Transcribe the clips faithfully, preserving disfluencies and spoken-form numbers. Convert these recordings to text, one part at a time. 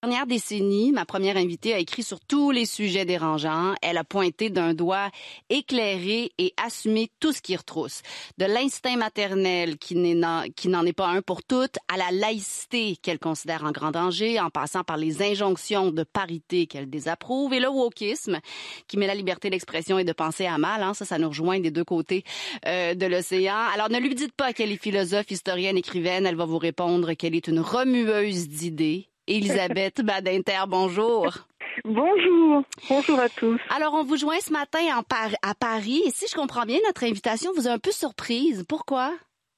dernière décennie, ma première invitée a écrit sur tous les sujets dérangeants. Elle a pointé d'un doigt éclairé et assumé tout ce qui retrousse. De l'instinct maternel qui n'en, qui n'en est pas un pour toutes, à la laïcité qu'elle considère en grand danger, en passant par les injonctions de parité qu'elle désapprouve et le wokisme qui met la liberté d'expression et de penser à mal. Hein, ça, ça nous rejoint des deux côtés euh, de l'océan. Alors, ne lui dites pas qu'elle est philosophe, historienne, écrivaine. Elle va vous répondre qu'elle est une remueuse d'idées. Élisabeth Badinter, bonjour. Bonjour, bonjour à tous. Alors, on vous joint ce matin en Par- à Paris. Et si je comprends bien, notre invitation vous a un peu surprise. Pourquoi?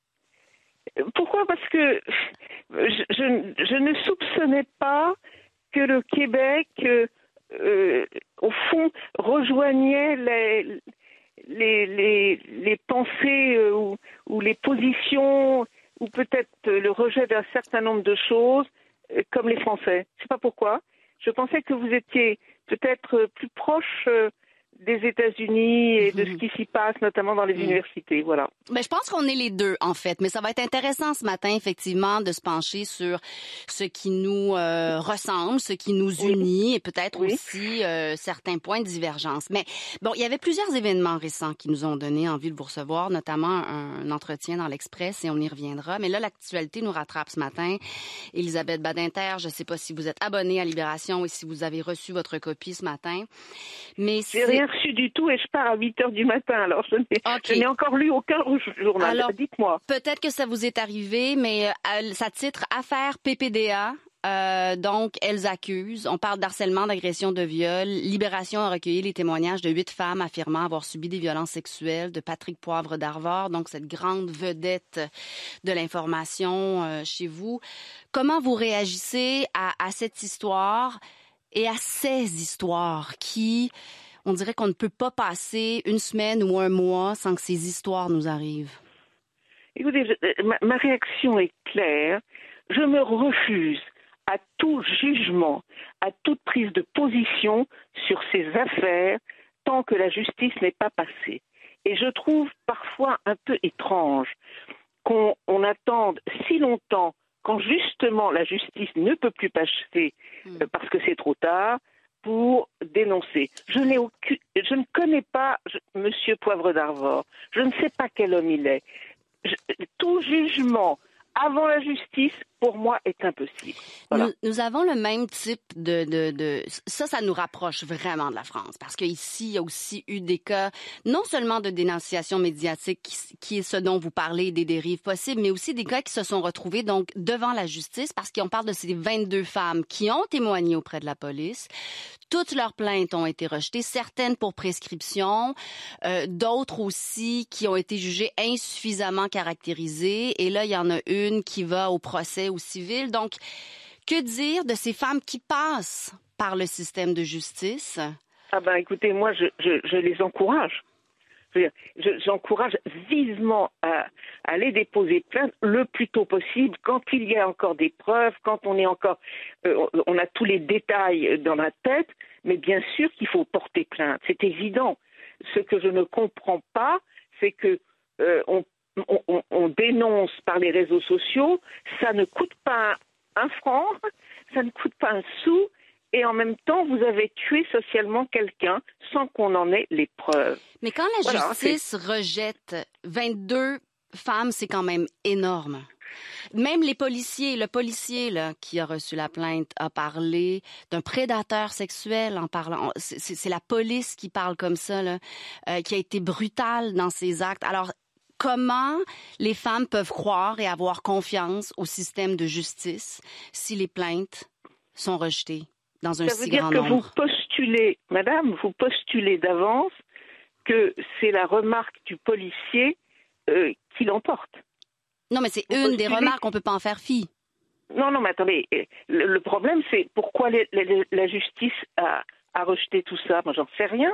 Pourquoi? Parce que je, je, je ne soupçonnais pas que le Québec, euh, euh, au fond, rejoignait les, les, les, les pensées euh, ou, ou les positions, ou peut-être le rejet d'un certain nombre de choses, euh, comme les Français. Je ne sais pas pourquoi. Je pensais que vous étiez peut-être plus proche euh, des États-Unis et de ce qui s'y passe, notamment dans les mmh. universités, voilà. Ben, je pense qu'on est les deux, en fait. Mais ça va être intéressant ce matin, effectivement, de se pencher sur ce qui nous euh, ressemble, ce qui nous unit oui. et peut-être oui. aussi euh, certains points de divergence. Mais bon, il y avait plusieurs événements récents qui nous ont donné envie de vous recevoir, notamment un, un entretien dans l'Express, et on y reviendra. Mais là, l'actualité nous rattrape ce matin. Élisabeth Badinter, je ne sais pas si vous êtes abonnée à Libération et si vous avez reçu votre copie ce matin. Mais j'ai rien reçu du tout et je pars à huit heures du matin, alors je n'ai, okay. je n'ai encore lu aucun journal. Alors, dites-moi. Peut-être que ça vous est arrivé, mais euh, ça titre « Affaire P P D A ». Euh, donc, elles accusent. On parle d'harcèlement, d'agression, de viol. Libération a recueilli les témoignages de huit femmes affirmant avoir subi des violences sexuelles de Patrick Poivre d'Arvor, donc cette grande vedette de l'information euh, chez vous. Comment vous réagissez à, à cette histoire et à ces histoires qui... On dirait qu'on ne peut pas passer une semaine ou un mois sans que ces histoires nous arrivent. Écoutez, je, ma, ma réaction est claire. Je me refuse à tout jugement, à toute prise de position sur ces affaires tant que la justice n'est pas passée. Et je trouve parfois un peu étrange qu'on on attende si longtemps quand justement la justice ne peut plus passer mmh. parce que c'est trop tard, pour dénoncer. Je n'ai aucune, je ne connais pas je, Monsieur Poivre d'Arvor. Je ne sais pas quel homme il est. Je, tout jugement avant la justice, pour moi, est impossible. Voilà. Nous, nous avons le même type de, de, de... Ça, ça nous rapproche vraiment de la France. Parce qu'ici, il y a aussi eu des cas, non seulement de dénonciation médiatique, qui, qui est ce dont vous parlez, des dérives possibles, mais aussi des cas qui se sont retrouvés donc devant la justice, parce qu'on parle de ces vingt-deux femmes qui ont témoigné auprès de la police. Toutes leurs plaintes ont été rejetées, certaines pour prescription, euh, d'autres aussi qui ont été jugées insuffisamment caractérisées. Et là, il y en a une qui va au procès au civil. Donc, que dire de ces femmes qui passent par le système de justice? Ah ben, écoutez, moi, je, je, je les encourage. Je veux dire, je, j'encourage vivement à, à aller déposer plainte le plus tôt possible, quand il y a encore des preuves, quand on est encore, euh, on a tous les détails dans la tête, mais bien sûr qu'il faut porter plainte, c'est évident. Ce que je ne comprends pas, c'est que euh, on, on, on dénonce par les réseaux sociaux, ça ne coûte pas un, un franc, ça ne coûte pas un sou, et en même temps, vous avez tué socialement quelqu'un sans qu'on en ait les preuves. Mais quand la voilà, justice c'est... rejette vingt-deux femmes, c'est quand même énorme. Même les policiers, le policier là, qui a reçu la plainte a parlé d'un prédateur sexuel en parlant. C'est, c'est, c'est la police qui parle comme ça, là, euh, qui a été brutale dans ses actes. Alors, comment les femmes peuvent croire et avoir confiance au système de justice si les plaintes sont rejetées? Dans un ça veut si dire grand que nombre. vous postulez, madame, vous postulez d'avance que c'est la remarque du policier euh, qui l'emporte. Non, mais c'est vous une postulez... des remarques, on ne peut pas en faire fi. Non, non, mais attendez, le, le problème, c'est pourquoi les, les, la justice a, a rejeté tout ça. Moi, j'en sais rien.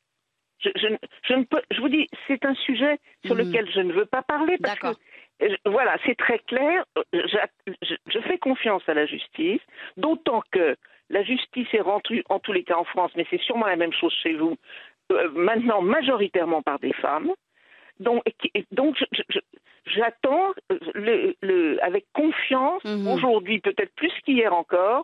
Je, je, je, ne peux, je vous dis, c'est un sujet sur mmh. lequel je ne veux pas parler parce D'accord. que, euh, voilà, c'est très clair. Je, je, je fais confiance à la justice, d'autant que la justice est rentrée, en tous les cas en France, mais c'est sûrement la même chose chez vous, euh, maintenant majoritairement par des femmes. Donc, donc je, je, j'attends le, le, avec confiance, mmh. aujourd'hui peut-être plus qu'hier encore,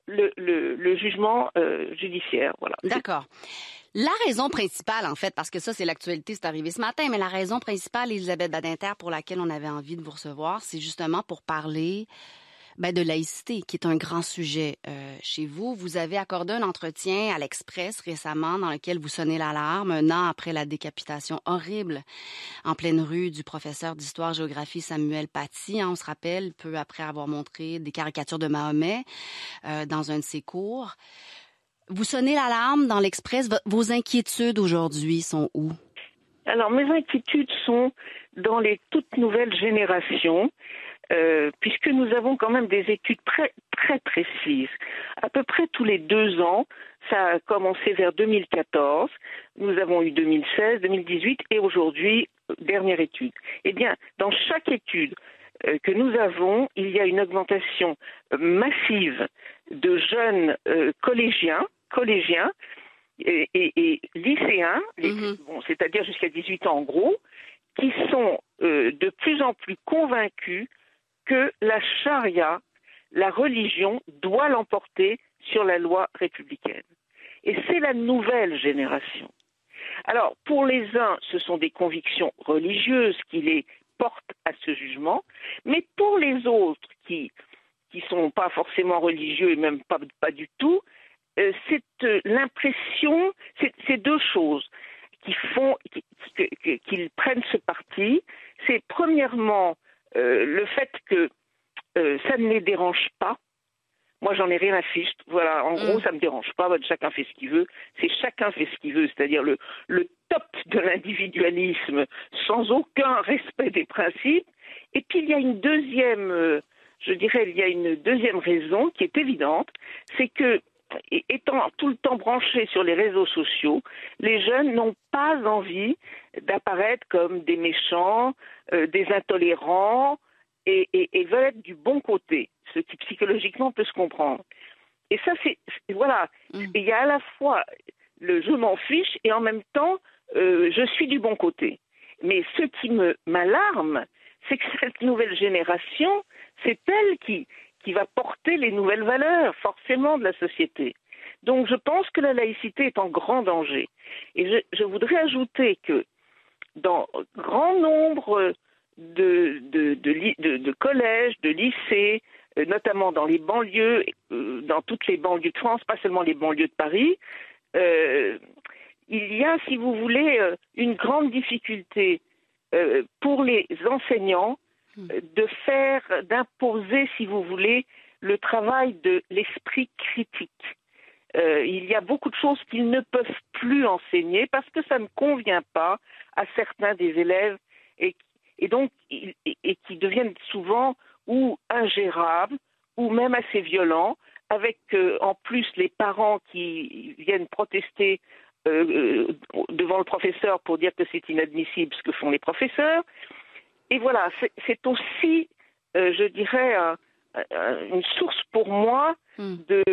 le, le, le jugement euh, judiciaire. Voilà. D'accord. La raison principale, en fait, parce que ça, c'est l'actualité, c'est arrivé ce matin, mais la raison principale, Elisabeth Badinter, pour laquelle on avait envie de vous recevoir, c'est justement pour parler ben, de laïcité, qui est un grand sujet euh, chez vous. Vous avez accordé un entretien à l'Express récemment dans lequel vous sonnez l'alarme un an après la décapitation horrible en pleine rue du professeur d'histoire-géographie Samuel Paty. Hein, on se rappelle, peu après avoir montré des caricatures de Mahomet euh, dans un de ses cours. Vous sonnez l'alarme dans l'Express. Vos inquiétudes aujourd'hui sont où? Alors, mes inquiétudes sont dans les toutes nouvelles générations, euh, puisque nous avons quand même des études très, très précises. À peu près tous les deux ans, ça a commencé vers deux mille quatorze, nous avons eu deux mille seize, deux mille dix-huit et aujourd'hui, dernière étude. Eh bien, dans chaque étude euh, que nous avons, il y a une augmentation massive de jeunes euh, collégiens, collégiens et, et, et lycéens, les, mmh. bon, c'est-à-dire jusqu'à dix-huit ans en gros, qui sont euh, de plus en plus convaincus que la charia, la religion, doit l'emporter sur la loi républicaine. Et c'est la nouvelle génération. Alors, pour les uns, ce sont des convictions religieuses qui les portent à ce jugement, mais pour les autres qui qui sont pas forcément religieux et même pas, pas du tout, euh, c'est euh, l'impression, c'est, c'est deux choses qui font qui, qui, qu'ils prennent ce parti. C'est premièrement euh, le fait que euh, ça ne les dérange pas. Moi, j'en ai rien à fiche. Voilà, en mmh. gros, ça me dérange pas. Chacun fait ce qu'il veut. C'est chacun fait ce qu'il veut, c'est-à-dire le, le top de l'individualisme, sans aucun respect des principes. Et puis il y a une deuxième euh, Je dirais qu'il y a une deuxième raison qui est évidente, c'est que, étant tout le temps branchés sur les réseaux sociaux, les jeunes n'ont pas envie d'apparaître comme des méchants, euh, des intolérants, et, et, et veulent être du bon côté, ce qui psychologiquement peut se comprendre. Et ça, c'est, c'est voilà, mmh. il y a à la fois le je m'en fiche et en même temps, euh, je suis du bon côté. Mais ce qui me m'alarme, c'est que cette nouvelle génération, c'est elle qui, qui va porter les nouvelles valeurs, forcément, de la société. Donc, je pense que la laïcité est en grand danger. Et je, je voudrais ajouter que dans grand nombre de, de, de, de, de collèges, de lycées, notamment dans les banlieues, dans toutes les banlieues de France, pas seulement les banlieues de Paris, euh, il y a, si vous voulez, une grande difficulté Euh, pour les enseignants euh, de faire, d'imposer, si vous voulez, le travail de l'esprit critique. Euh, il y a beaucoup de choses qu'ils ne peuvent plus enseigner parce que ça ne convient pas à certains des élèves et, et donc et, et qui deviennent souvent ou ingérables ou même assez violents, avec euh, en plus les parents qui viennent protester Euh, devant le professeur pour dire que c'est inadmissible ce que font les professeurs. Et voilà, c'est, c'est aussi, euh, je dirais, un, un, une source pour moi de,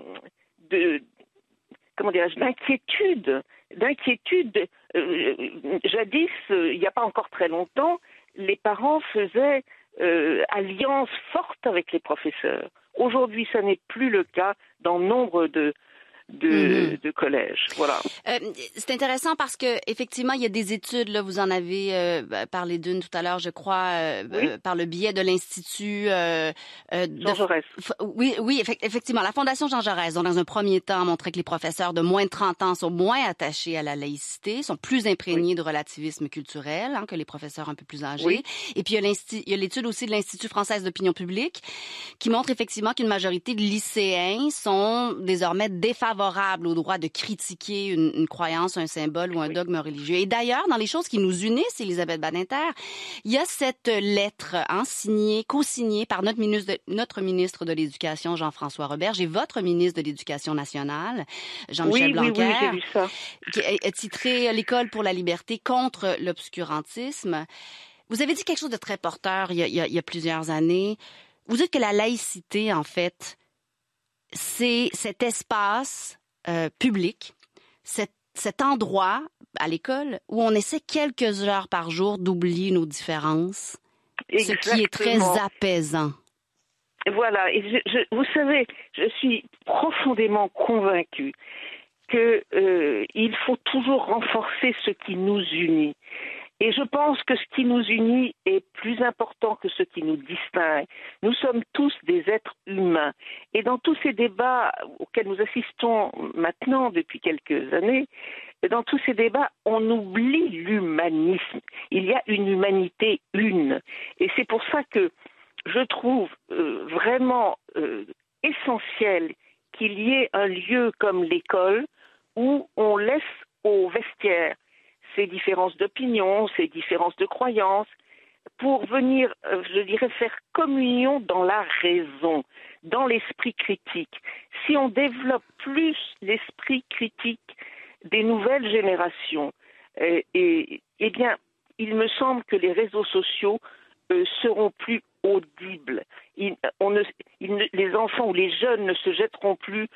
de comment dirais-je, d'inquiétude, d'inquiétude. Euh, jadis, euh, il n'y a pas encore très longtemps, les parents faisaient euh, alliance forte avec les professeurs. Aujourd'hui, ça n'est plus le cas dans nombre de De, mmh. de collège, voilà. Euh, c'est intéressant parce que effectivement, il y a des études. Là, vous en avez euh, parlé d'une tout à l'heure, je crois, euh, oui. euh, par le biais de l'institut euh, euh, Jean de, Jaurès. F, oui, oui, effectivement, la Fondation Jean Jaurès, dont dans un premier temps a montré que les professeurs de moins de trente ans sont moins attachés à la laïcité, sont plus imprégnés oui. de relativisme culturel hein, que les professeurs un peu plus âgés. Oui. Et puis il y a, il y a l'étude aussi de l'Institut français d'opinion publique qui montre effectivement qu'une majorité de lycéens sont désormais défavorables favorable au droit de critiquer une, une croyance, un symbole ou un oui. dogme religieux. Et d'ailleurs, dans les choses qui nous unissent, Elisabeth Badinter, il y a cette lettre hein, signée, co-signée par notre ministre de, notre ministre de l'Éducation, Jean-François Roberge, et votre ministre de l'Éducation nationale, Jean-Michel oui, Blanquer, oui, oui, j'ai vu ça. qui est titré « L'école pour la liberté contre l'obscurantisme ». Vous avez dit quelque chose de très porteur il y a, il y a, il y a plusieurs années. Vous dites que la laïcité, en fait, c'est cet espace euh, public, cet, cet endroit à l'école où on essaie quelques heures par jour d'oublier nos différences, Exactement. Ce qui est très apaisant. Voilà, et je, je, vous savez, je suis profondément convaincue qu'il euh, faut toujours renforcer ce qui nous unit. Et je pense que ce qui nous unit est plus important que ce qui nous distingue. Nous sommes tous des êtres humains. Et dans tous ces débats auxquels nous assistons maintenant depuis quelques années, dans tous ces débats, on oublie l'humanisme. Il y a une humanité une. Et c'est pour ça que je trouve euh, vraiment euh, essentiel qu'il y ait un lieu comme l'école où on laisse au vestiaire ces différences d'opinion, ces différences de croyances, pour venir, euh, je dirais, faire communion dans la raison, dans l'esprit critique. Si on développe plus l'esprit critique des nouvelles générations, euh, et, eh bien, il me semble que les réseaux sociaux euh, seront plus audibles. Il, on ne, il ne, les enfants ou les jeunes ne se jetteront plus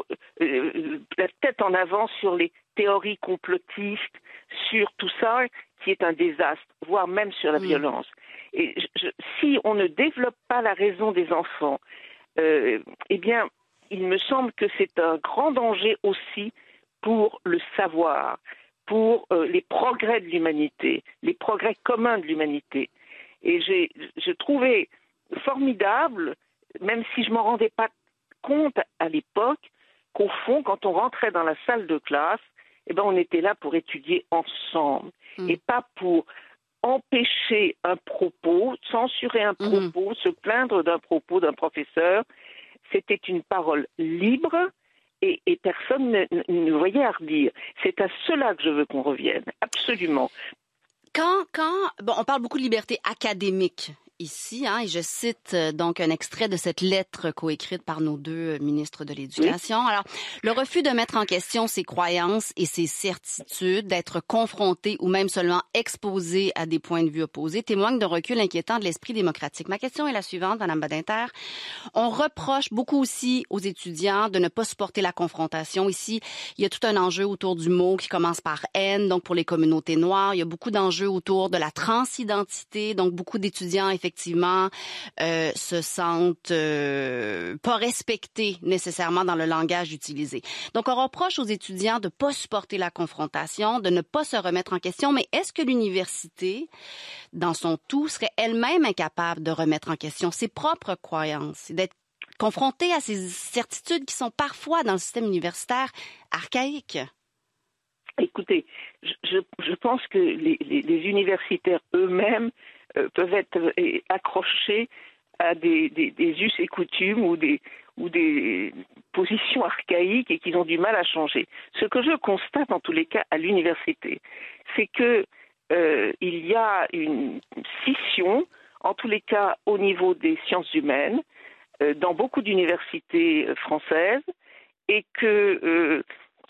euh, la tête en avant sur les théories complotistes, sur tout ça qui est un désastre, voire même sur la mmh. violence. Et je, si on ne développe pas la raison des enfants, euh, eh bien, il me semble que c'est un grand danger aussi pour le savoir, pour euh, les progrès de l'humanité, les progrès communs de l'humanité. Et j'ai, je trouvais formidable, même si je ne m'en rendais pas compte à l'époque, qu'au fond, quand on rentrait dans la salle de classe, eh ben, on était là pour étudier ensemble mmh. et pas pour empêcher un propos, censurer un propos, mmh. se plaindre d'un propos d'un professeur. C'était une parole libre et, et personne ne, ne voyait à redire. C'est à cela que je veux qu'on revienne, absolument. Quand, quand, bon, on parle beaucoup de liberté académique ici, hein, et je cite euh, donc un extrait de cette lettre coécrite par nos deux ministres de l'Éducation. Oui. Alors, le refus de mettre en question ses croyances et ses certitudes, d'être confronté ou même seulement exposé à des points de vue opposés, témoigne d'un recul inquiétant de l'esprit démocratique. Ma question est la suivante, Mme Badinter. On reproche beaucoup aussi aux étudiants de ne pas supporter la confrontation. Ici, il y a tout un enjeu autour du mot qui commence par haine, donc pour les communautés noires. Il y a beaucoup d'enjeux autour de la transidentité, donc beaucoup d'étudiants, effectivement, euh, se sentent euh, pas respectés nécessairement dans le langage utilisé. Donc, on reproche aux étudiants de pas supporter la confrontation, de ne pas se remettre en question, mais est-ce que l'université, dans son tout, serait elle-même incapable de remettre en question ses propres croyances, d'être confrontée à ces certitudes qui sont parfois dans le système universitaire archaïques? Écoutez, je, je pense que les, les, les universitaires eux-mêmes euh, peuvent être euh, accrochés à des, des, des us et coutumes ou des, ou des positions archaïques et qu'ils ont du mal à changer. Ce que je constate en tous les cas à l'université, c'est que euh, il y a une scission, en tous les cas au niveau des sciences humaines, euh, dans beaucoup d'universités françaises, et que euh,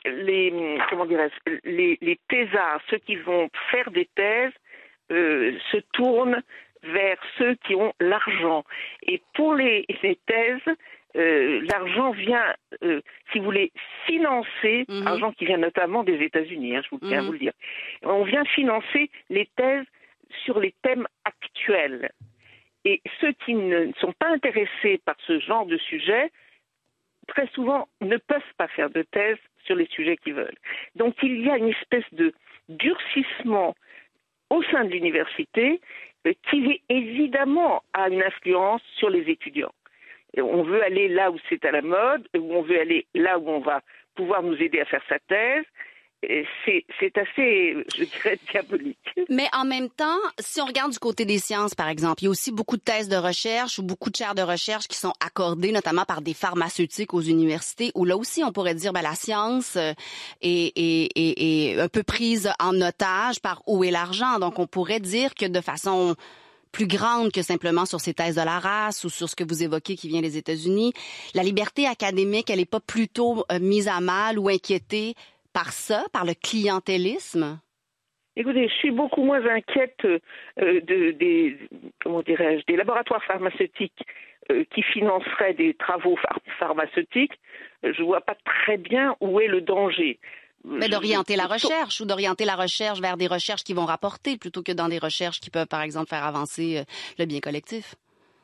les, comment dirais-je, les, les thésards, ceux qui vont faire des thèses, euh, se tournent vers ceux qui ont l'argent. Et pour les, les thèses, euh, l'argent vient, euh, si vous voulez, financer, mm-hmm. argent qui vient notamment des États-Unis, hein, je vous tiens mm-hmm. à vous le dire. On vient financer les thèses sur les thèmes actuels. Et ceux qui ne sont pas intéressés par ce genre de sujet, très souvent, ne peuvent pas faire de thèse sur les sujets qu'ils veulent. Donc, il y a une espèce de durcissement au sein de l'université euh, qui, évidemment, a une influence sur les étudiants. Et on veut aller là où c'est à la mode, ou on veut aller là où on va pouvoir nous aider à faire sa thèse. C'est, c'est assez, je dirais, diabolique. Mais en même temps, si on regarde du côté des sciences, par exemple, il y a aussi beaucoup de thèses de recherche ou beaucoup de chaires de recherche qui sont accordées, notamment par des pharmaceutiques aux universités, où là aussi, on pourrait dire, ben, la science est, est, est, est un peu prise en otage par où est l'argent. Donc, on pourrait dire que de façon plus grande que simplement sur ces thèses de la race ou sur ce que vous évoquez qui vient des États-Unis, la liberté académique, elle n'est pas plutôt euh, mise à mal ou inquiétée par ça, par le clientélisme? Écoutez, je suis beaucoup moins inquiète euh, de, des, comment dirais-je, des laboratoires pharmaceutiques euh, qui financeraient des travaux phar- pharmaceutiques. Je ne vois pas très bien où est le danger. Mais d'orienter la recherche ou d'orienter la recherche vers des recherches qui vont rapporter plutôt que dans des recherches qui peuvent, par exemple, faire avancer le bien collectif.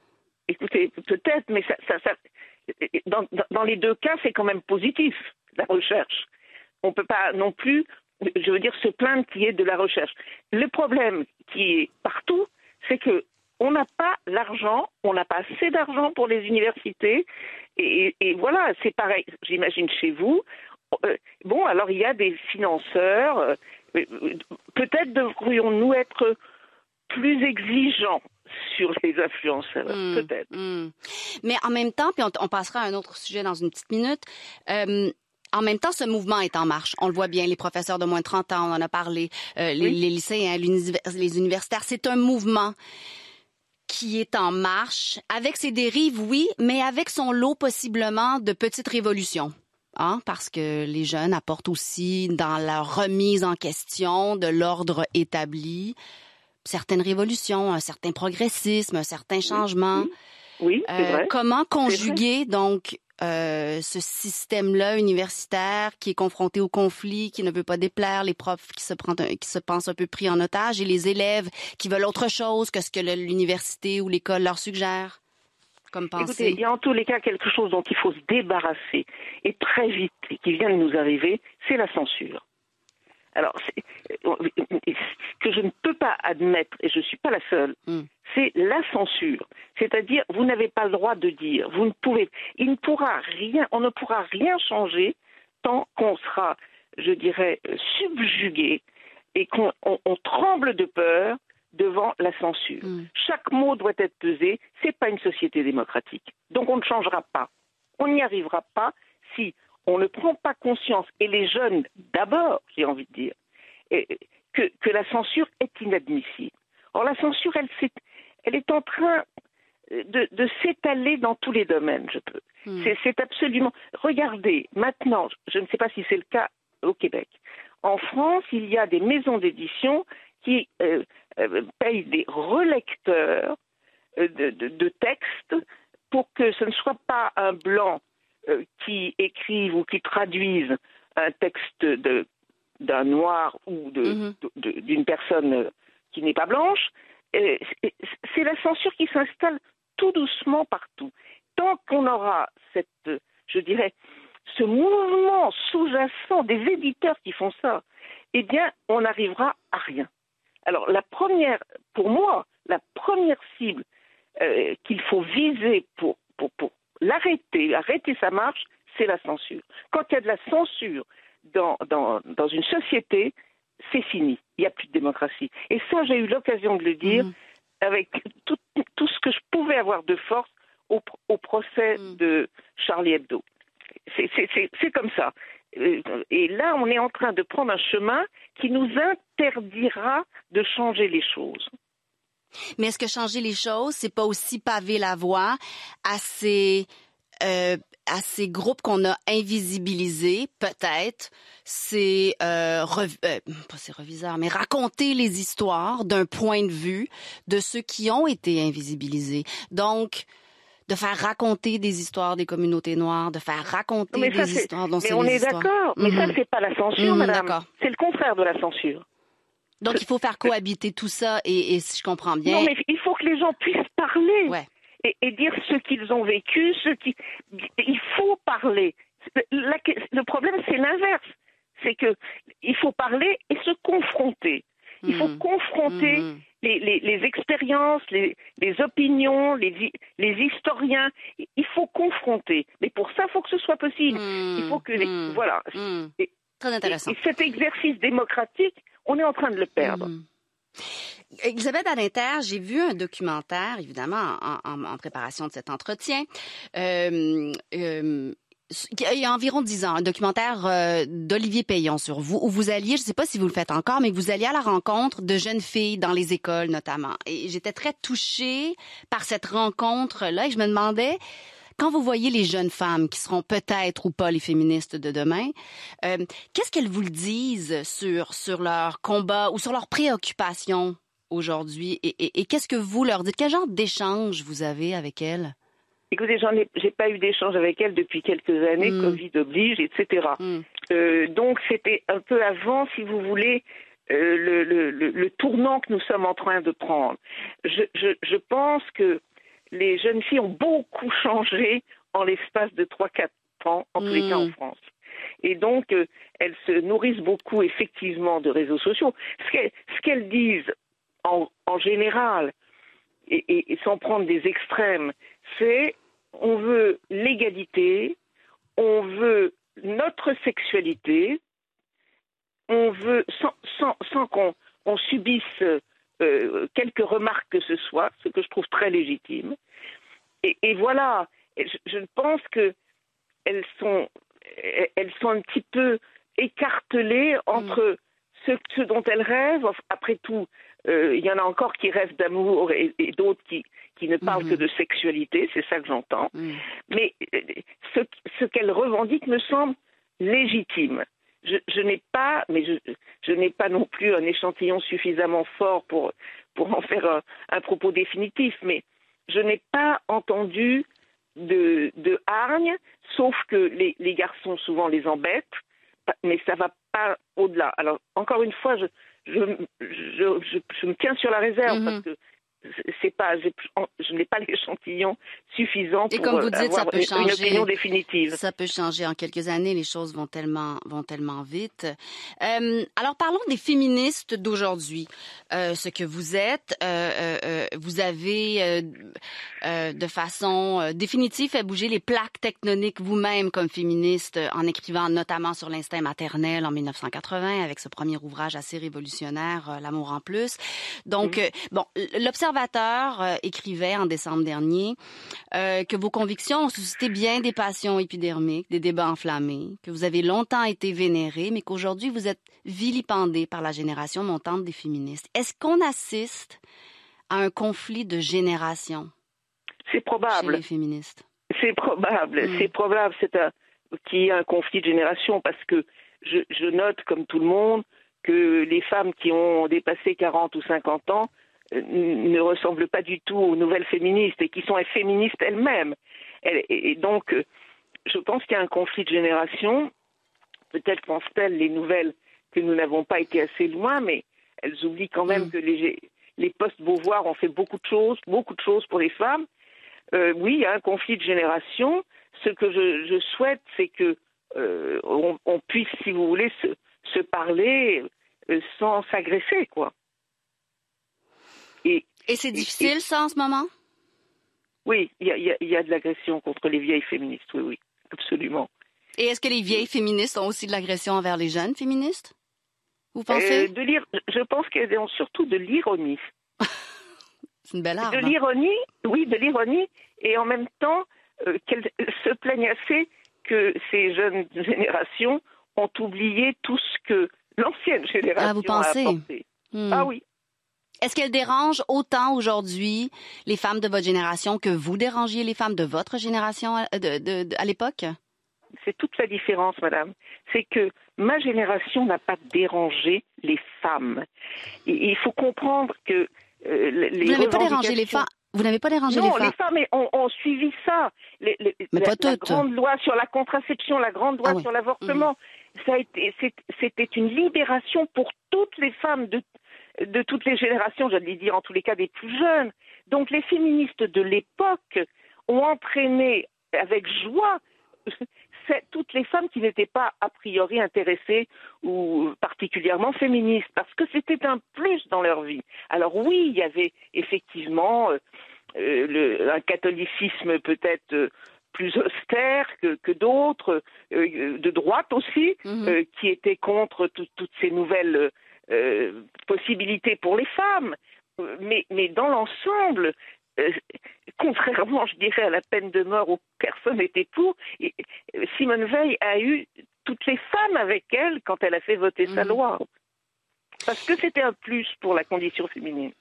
écoutez, peut-être, mais ça, ça, ça dans, dans les deux cas, c'est quand même positif, la recherche. On ne peut pas non plus, je veux dire, se plaindre qu'il y ait de la recherche. Le problème qui est partout, c'est que on n'a pas l'argent, on n'a pas assez d'argent pour les universités. Et, et voilà, c'est pareil, j'imagine chez vous. Euh, bon, alors il y a des financeurs. Euh, peut-être devrions-nous être plus exigeants sur les influenceurs, mmh, peut-être. Mmh. Mais en même temps, puis on, on passera à un autre sujet dans une petite minute, euh, en même temps, ce mouvement est en marche. On le voit bien, les professeurs de moins de trente ans, on en a parlé, euh, les, oui. les lycéens, les universitaires, c'est un mouvement qui est en marche, avec ses dérives, oui, mais avec son lot possiblement de petites révolutions. Hein, parce que les jeunes apportent aussi dans leur remise en question de l'ordre établi certaines révolutions, un certain progressisme, un certain changement. Oui, oui, c'est euh, vrai. Comment conjuguer donc euh, ce système-là universitaire qui est confronté au conflit, qui ne veut pas déplaire, les profs qui se, prennent, qui se pensent un peu pris en otage et les élèves qui veulent autre chose que ce que l'université ou l'école leur suggère? Comme pensée. Écoutez, il y a en tous les cas quelque chose dont il faut se débarrasser, et très vite, et qui vient de nous arriver, c'est la censure. Alors, ce que je ne peux pas admettre, et je ne suis pas la seule, mm. c'est la censure. C'est-à-dire, vous n'avez pas le droit de dire, vous ne pouvez, il ne pourra rien, on ne pourra rien changer tant qu'on sera, je dirais, subjugué et qu'on on, on tremble de peur devant la censure. Mm. Chaque mot doit être pesé. C'est pas une société démocratique. Donc on ne changera pas. On n'y arrivera pas si on ne prend pas conscience, et les jeunes d'abord, j'ai envie de dire, que, que la censure est inadmissible. Or la censure, elle, elle est en train de, de s'étaler dans tous les domaines, je peux. Mm. C'est, c'est absolument... Regardez, maintenant, je ne sais pas si c'est le cas au Québec. En France, il y a des maisons d'édition qui euh, euh, payent des relecteurs euh, de, de, de textes pour que ce ne soit pas un blanc euh, qui écrive ou qui traduise un texte de, d'un noir ou de, mm-hmm. de, de, d'une personne qui n'est pas blanche. Et c'est la censure qui s'installe tout doucement partout. Tant qu'on aura cette, je dirais, ce mouvement sous-jacent des éditeurs qui font ça, eh bien, on n'arrivera à rien. Alors, la première, pour moi, la première cible euh, qu'il faut viser pour, pour, pour l'arrêter, arrêter sa marche, c'est la censure. Quand il y a de la censure dans, dans, dans une société, c'est fini. Il n'y a plus de démocratie. Et ça, j'ai eu l'occasion de le dire mmh. avec tout, tout ce que je pouvais avoir de force au, au procès mmh. de Charlie Hebdo. C'est, c'est, c'est, c'est comme ça. Et là, on est en train de prendre un chemin qui nous interdira de changer les choses. Mais est-ce que changer les choses, c'est pas aussi paver la voie à ces, euh, à ces groupes qu'on a invisibilisés, peut-être, c'est, euh, rev- euh, pas ces reviseurs, mais raconter les histoires d'un point de vue de ceux qui ont été invisibilisés. Donc, de faire raconter des histoires des communautés noires, de faire raconter des ça, histoires dont c'est les histoires. Mais on est histoires. d'accord, mais mm-hmm. ça, c'est pas la censure, mm-hmm, madame. D'accord. C'est le contraire de la censure. Donc, c'est... il faut faire cohabiter tout ça, et, et si je comprends bien... Non, mais il faut que les gens puissent parler ouais. et, et dire ce qu'ils ont vécu, ce qui... Il faut parler. La... Le problème, c'est l'inverse. C'est que il faut parler et se confronter. Il faut mmh. confronter mmh. les, les, les expériences, les, les opinions, les, les historiens. Il faut confronter. Mais pour ça, il faut que ce soit possible. Mmh. Il faut que les, mmh. voilà. Mmh. Et, Très intéressant. Et, et cet exercice démocratique, on est en train de le perdre. Mmh. Elisabeth Badinter, j'ai vu un documentaire, évidemment, en, en, en préparation de cet entretien. Euh, euh, Il y a environ dix ans, un documentaire euh, d'Olivier Payon sur vous, où vous alliez, je ne sais pas si vous le faites encore, mais que vous alliez à la rencontre de jeunes filles dans les écoles notamment. Et j'étais très touchée par cette rencontre-là et je me demandais, quand vous voyez les jeunes femmes qui seront peut-être ou pas les féministes de demain, euh, qu'est-ce qu'elles vous le disent sur, sur leur combat ou sur leurs préoccupations aujourd'hui? Et, et, et qu'est-ce que vous leur dites? Quel genre d'échange vous avez avec elles? Écoutez, j'en ai, j'ai pas eu d'échange avec elle depuis quelques années, mmh. Covid oblige, et cetera. Mmh. Euh, donc c'était un peu avant, si vous voulez, euh, le, le, le, le tournant que nous sommes en train de prendre. Je, je, je pense que les jeunes filles ont beaucoup changé en l'espace de trois quatre ans, en tous mmh. les cas en France. Et donc, euh, elles se nourrissent beaucoup, effectivement, de réseaux sociaux. Ce qu'elles, ce qu'elles disent, en, en général, et, et, et sans prendre des extrêmes, c'est on veut l'égalité, on veut notre sexualité, on veut, sans, sans, sans qu'on on subisse euh, quelques remarques que ce soit, ce que je trouve très légitime. Et, et voilà, je, je pense qu'elles sont, elles sont un petit peu écartelées entre mmh. ce, ce dont elles rêvent. Après tout, euh, il y en a encore qui rêvent d'amour et, et d'autres qui, qui ne parlent mmh. que de sexualité, c'est ça que j'entends. Mmh. Mais ce, ce qu'elles revendiquent me semble légitime. Je, je n'ai pas, mais je, je n'ai pas non plus un échantillon suffisamment fort pour, pour en faire un, un propos définitif, mais je n'ai pas entendu de, de hargne, sauf que les, les garçons souvent les embêtent, mais ça ne va pas au-delà. Alors, encore une fois, je, je, je, je, je me tiens sur la réserve, mmh. parce que c'est pas, je n'ai pas l'échantillon suffisant pour et comme vous dites, avoir ça peut une, changer, une opinion définitive. Ça peut changer en quelques années, les choses vont tellement, vont tellement vite. Euh, alors parlons des féministes d'aujourd'hui. Euh, ce que vous êtes, euh, euh, vous avez euh, euh, de façon euh, définitive fait bouger les plaques tectoniques vous-même comme féministe, en écrivant notamment sur l'instinct maternel en dix-neuf cent quatre-vingts avec ce premier ouvrage assez révolutionnaire, euh, L'amour en plus. Donc, mmh. euh, bon, l'observation L'Observateur euh, écrivait en décembre dernier euh, que vos convictions ont suscité bien des passions épidermiques, des débats enflammés, que vous avez longtemps été vénérés, mais qu'aujourd'hui vous êtes vilipendés par la génération montante des féministes. Est-ce qu'on assiste à un conflit de génération? C'est probable. Chez les féministes. C'est probable. Mmh. C'est probable c'est un, qu'il y ait un conflit de génération parce que je, je note, comme tout le monde, que les femmes qui ont dépassé quarante ou cinquante ans ne ressemblent pas du tout aux nouvelles féministes et qui sont féministes elles-mêmes. Et donc, je pense qu'il y a un conflit de génération. Peut-être pensent-elles, les nouvelles, que nous n'avons pas été assez loin, mais elles oublient quand même mmh. que les, les post-Beauvoir ont fait beaucoup de choses, beaucoup de choses pour les femmes. Euh, oui, il y a un conflit de génération. Ce que je, je souhaite, c'est que euh, on, on puisse, si vous voulez, se, se parler euh, sans s'agresser, quoi. Et, et c'est difficile, et, ça, en ce moment? Oui, il y a, y, a, y a de l'agression contre les vieilles féministes, oui, oui, absolument. Et est-ce que les vieilles féministes ont aussi de l'agression envers les jeunes féministes? Vous pensez? euh, de lire, Je pense qu'elles ont surtout de l'ironie. C'est une belle arme. De l'ironie, oui, de l'ironie, et en même temps, euh, qu'elles se plaignent assez que ces jeunes générations ont oublié tout ce que l'ancienne génération ah, vous pensez? a apporté. Hmm. Ah oui. Est-ce qu'elle dérange autant aujourd'hui les femmes de votre génération que vous dérangiez les femmes de votre génération à, de, de, de, à l'époque? C'est toute la différence, madame. C'est que ma génération n'a pas dérangé les femmes. Et il faut comprendre que euh, les Vous n'avez pas dérangé les femmes? Vous n'avez pas dérangé non, les femmes? Non, les femmes ont, ont suivi ça. Les, les, Mais la, pas toutes. La grande loi sur la contraception, la grande loi ah oui. sur l'avortement, mmh. ça a été, c'était une libération pour toutes les femmes de de toutes les générations, j'allais dire en tous les cas des plus jeunes. Donc les féministes de l'époque ont entraîné avec joie toutes les femmes qui n'étaient pas a priori intéressées ou particulièrement féministes, parce que c'était un plus dans leur vie. Alors oui, il y avait effectivement euh, le, un catholicisme peut-être euh, plus austère que, que d'autres, euh, de droite aussi, mmh. euh, qui étaient contre tout, toutes ces nouvelles Euh, possibilités pour les femmes, mais, mais dans l'ensemble, euh, contrairement, je dirais, à la peine de mort où personne n'était pour, et, euh, Simone Veil a eu toutes les femmes avec elle quand elle a fait voter mmh. sa loi, parce que c'était un plus pour la condition féminine.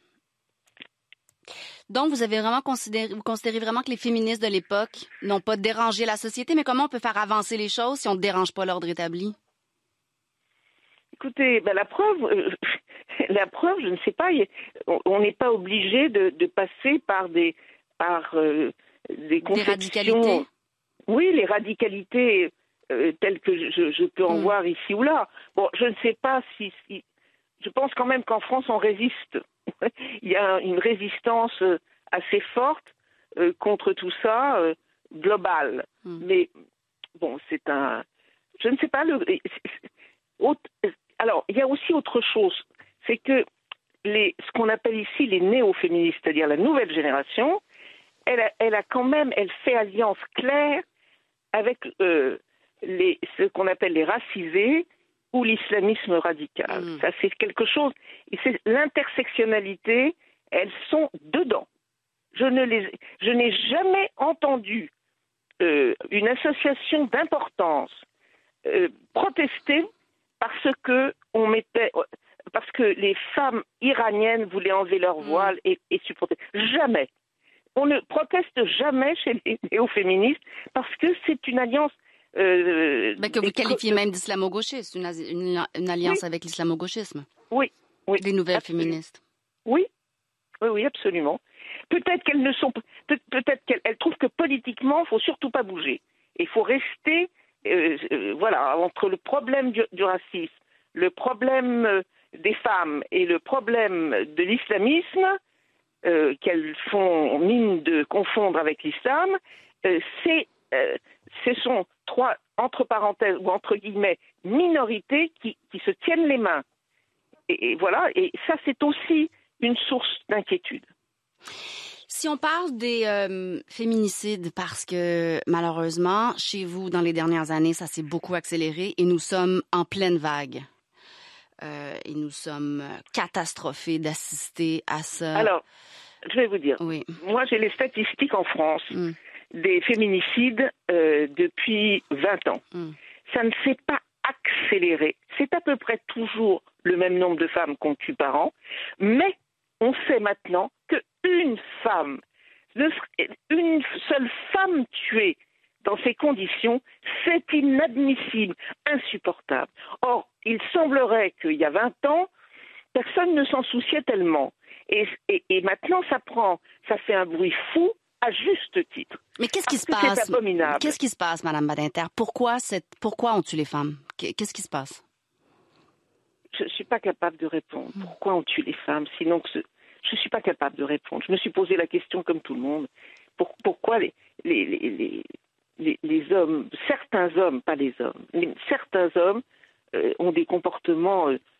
Donc, vous avez vraiment considéré, vous considérez vraiment que les féministes de l'époque n'ont pas dérangé la société, mais comment on peut faire avancer les choses si on ne dérange pas l'ordre établi? Écoutez, ben la preuve, euh, la preuve, je ne sais pas, on n'est pas obligé de, de passer par des, par euh, des conceptions. Des radicalités. Oui, les radicalités euh, telles que je, je peux en mmh. voir ici ou là. Bon, je ne sais pas si, si, je pense quand même qu'en France on résiste. Il y a une résistance assez forte euh, contre tout ça euh, global. Mm. Mais bon, c'est un... Je ne sais pas... Le... Alors, il y a aussi autre chose. C'est que les, ce qu'on appelle ici les néo-féministes, c'est-à-dire la nouvelle génération, elle a, elle a quand même... Elle fait alliance claire avec euh, les, ce qu'on appelle les racisés ou l'islamisme radical. Mm. Ça, c'est quelque chose... Et c'est l'intersectionnalité, elles sont dedans. Je ne les, je n'ai jamais entendu euh, une association d'importance euh, protester parce que on mettait, parce que les femmes iraniennes voulaient enlever leur voile mmh. et, et supporter. Jamais. On ne proteste jamais chez les néo-féministes parce que c'est une alliance. Euh, ben que vous qualifiez même d'islamo-gauchiste, une, une, une alliance oui. avec l'islamo-gauchisme. Oui, oui. Les nouvelles absolument. féministes. Oui, oui, oui, absolument. Peut-être qu'elles ne sont, peut- peut-être qu'elles trouvent que politiquement, il faut surtout pas bouger. Il faut rester, euh, euh, voilà, entre le problème du, du racisme, le problème euh, des femmes et le problème de l'islamisme, euh, qu'elles font mine de confondre avec l'islam, euh, c'est, euh, ce sont trois, entre parenthèses ou entre guillemets, minorités qui, qui se tiennent les mains. Et, et voilà, et ça c'est aussi une source d'inquiétude. Si on parle des euh, féminicides, parce que malheureusement, chez vous, dans les dernières années, ça s'est beaucoup accéléré et nous sommes en pleine vague. Euh, et nous sommes catastrophés d'assister à ça. Alors, je vais vous dire, oui. moi j'ai les statistiques en France mm. des féminicides euh, depuis vingt ans. Mm. Ça ne s'est pas accéléré. C'est à peu près toujours le même nombre de femmes qu'on tue par an, mais on sait maintenant qu'une femme, une seule femme tuée dans ces conditions, c'est inadmissible, insupportable. Or, il semblerait qu'il y a vingt ans, personne ne s'en souciait tellement. Et, et, et maintenant, ça prend, ça fait un bruit fou, à juste titre. Mais qu'est-ce qui se passe? C'est abominable. Qu'est-ce qui se passe, Madame Badinter? Pourquoi cette, pourquoi on tue les femmes? Qu'est-ce qui se passe? Je ne suis pas capable de répondre. Pourquoi on tue les femmes? Sinon que ce... Je ne suis pas capable de répondre. Je me suis posé la question comme tout le monde. Pour, pourquoi les, les, les, les, les hommes, certains hommes, pas les hommes, mais certains hommes euh, ont des comportements euh,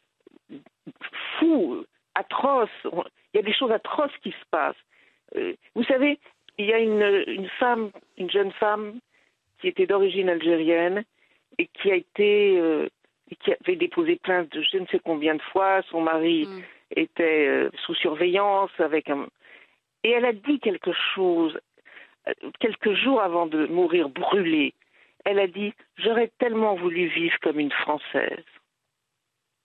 fous, euh, atroces. Il y a des choses atroces qui se passent. Euh, vous savez, il y a une, une femme, une jeune femme qui était d'origine algérienne et qui a été, euh, qui avait déposé plainte de je ne sais combien de fois. Son mari mm. était euh, sous surveillance avec un... Et elle a dit quelque chose, euh, quelques jours avant de mourir brûlée. Elle a dit « J'aurais tellement voulu vivre comme une Française. Mm. »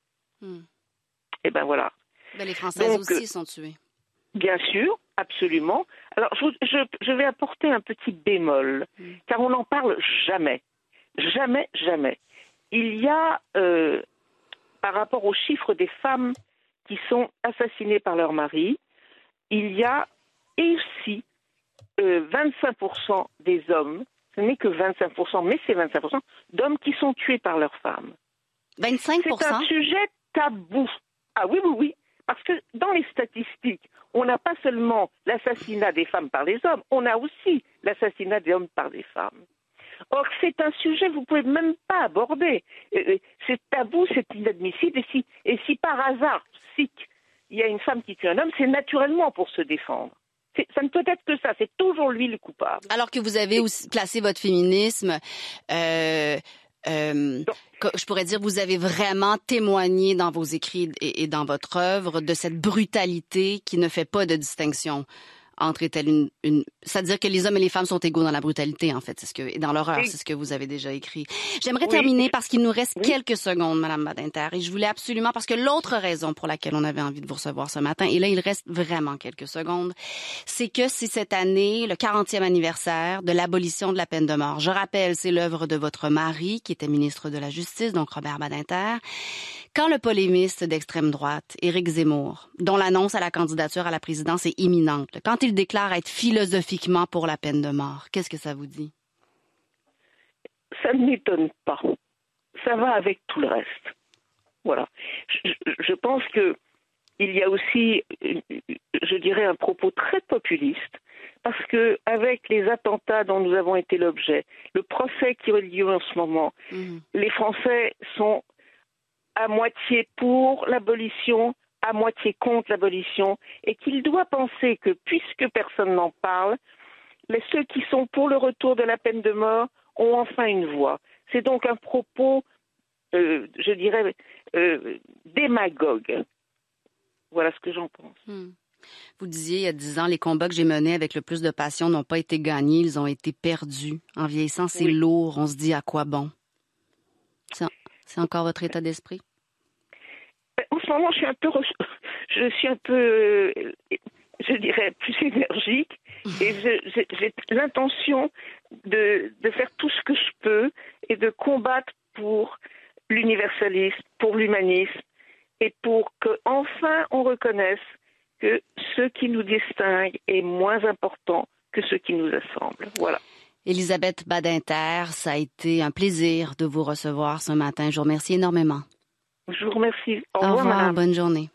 Et ben voilà. Ben, les Françaises Donc, aussi euh, sont tuées. Bien sûr, absolument. Alors, je, je, je vais apporter un petit bémol, mm. car on n'en parle jamais. Jamais, jamais. Il y a, euh, par rapport aux chiffres des femmes qui sont assassinées par leur mari, il y a aussi euh, vingt-cinq pour cent des hommes, ce n'est que vingt-cinq pour cent, mais c'est vingt-cinq pour cent d'hommes qui sont tués par leurs femmes. vingt-cinq pour cent? C'est un sujet tabou. Ah oui, oui, oui. Parce que dans les statistiques, on n'a pas seulement l'assassinat des femmes par les hommes, on a aussi l'assassinat des hommes par des femmes. Or, c'est un sujet que vous ne pouvez même pas aborder. C'est tabou, c'est inadmissible. Et si, et si par hasard, si il y a une femme qui tue un homme, c'est naturellement pour se défendre. C'est, ça ne peut être que ça, c'est toujours lui le coupable. Alors que vous avez aussi placé votre féminisme... Euh... Euh, je pourrais dire, vous avez vraiment témoigné dans vos écrits et, et dans votre œuvre de cette brutalité qui ne fait pas de distinction entre telle une, une... C'est-à-dire que les hommes et les femmes sont égaux dans la brutalité, en fait, c'est ce que, et dans l'horreur, oui. C'est ce que vous avez déjà écrit. J'aimerais oui. terminer parce qu'il nous reste oui. quelques secondes, Madame Badinter, et je voulais absolument, parce que l'autre raison pour laquelle on avait envie de vous recevoir ce matin, et là, il reste vraiment quelques secondes, c'est que c'est cette année le quarantième anniversaire de l'abolition de la peine de mort. Je rappelle, c'est l'œuvre de votre mari, qui était ministre de la Justice, donc Robert Badinter. Quand le polémiste d'extrême droite, Éric Zemmour, dont l'annonce à la candidature à la présidence est imminente, quand il déclare être philosophiquement pour la peine de mort, qu'est-ce que ça vous dit? Ça ne m'étonne pas. Ça va avec tout le reste. Voilà. Je, je pense que il y a aussi, je dirais, un propos très populiste, parce que avec les attentats dont nous avons été l'objet, le procès qui a lieu en ce moment, mmh. les Français sont à moitié pour l'abolition, à moitié contre l'abolition, et qu'il doit penser que puisque personne n'en parle, les, ceux qui sont pour le retour de la peine de mort ont enfin une voix. C'est donc un propos, euh, je dirais, euh, démagogue. Voilà ce que j'en pense. Mmh. Vous disiez, il y a dix ans, les combats que j'ai menés avec le plus de passion n'ont pas été gagnés, ils ont été perdus. En vieillissant, c'est oui. lourd, on se dit à quoi bon? C'est, c'est encore votre état d'esprit? En ce moment, je suis un peu, je suis un peu, je dirais, plus énergique et je, j'ai, j'ai l'intention de, de faire tout ce que je peux et de combattre pour l'universalisme, pour l'humanisme et pour qu'enfin on reconnaisse que ce qui nous distingue est moins important que ce qui nous assemble. Voilà. Elisabeth Badinter, ça a été un plaisir de vous recevoir ce matin. Je vous remercie énormément. Je vous remercie. Au, Au revoir, revoir, madame. Bonne journée.